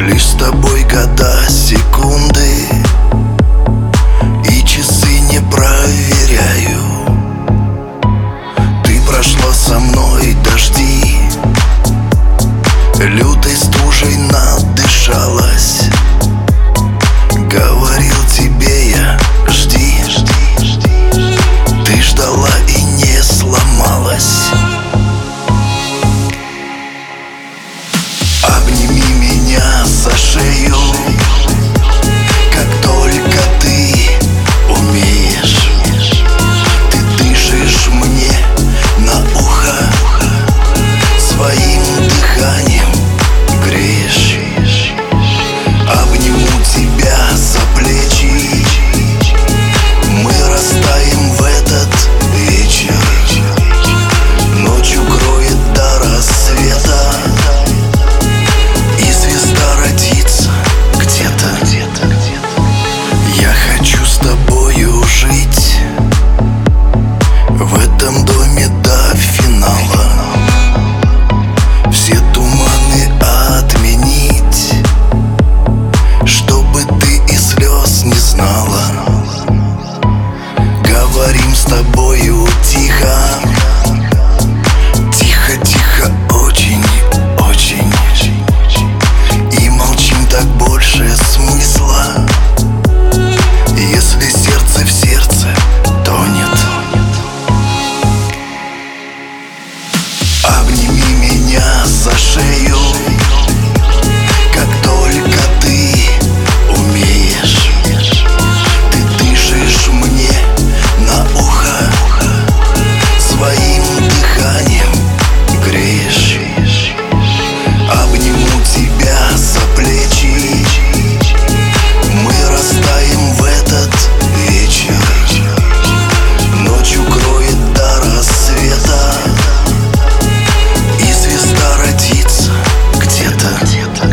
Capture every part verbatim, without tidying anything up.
Лишь с тобой года, секунды и часы не проверяю. Ты прошла со мной дожди, лютой стужей надышалась. Говорил тебе я: жди, ты ждала и не сломалась. Обними меня за шею, как только ты умеешь. Ты дышишь мне на ухо, своим дыханием греешь. Обниму тебя за плечи, мы растаем в этот вечер. Ночь укроет до рассвета, и звезда родится где-то. Я хочу с тобою жить в этом доме до финала. Все туманы отменить, чтобы ты и слез не знала. Говорим с тобою тихо, тихо, тихо, очень, очень. И молчим, так больше смысла. Если сердце в сердце тонет. Обними меня за шею, как только ты умеешь. Ты дышишь мне на ухо, своим дыханием греешь. Обниму тебя за плечи, мы растаем в этот вечер. Ночь укроет до рассвета, и звезда родится где-то.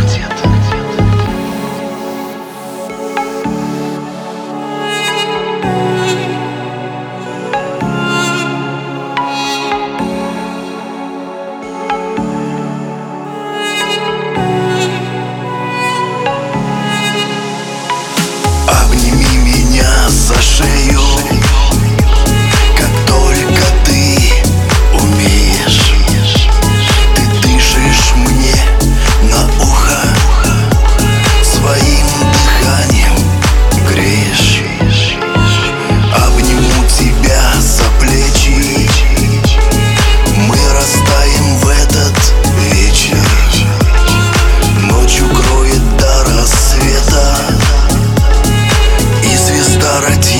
Обними меня за шею, как только ты умеешь. Ты дышишь мне на ухо, своим дыханием греешь. Обниму тебя за плечи, мы растаем в этот вечер. Ночь укроет до рассвета, и звезда родится.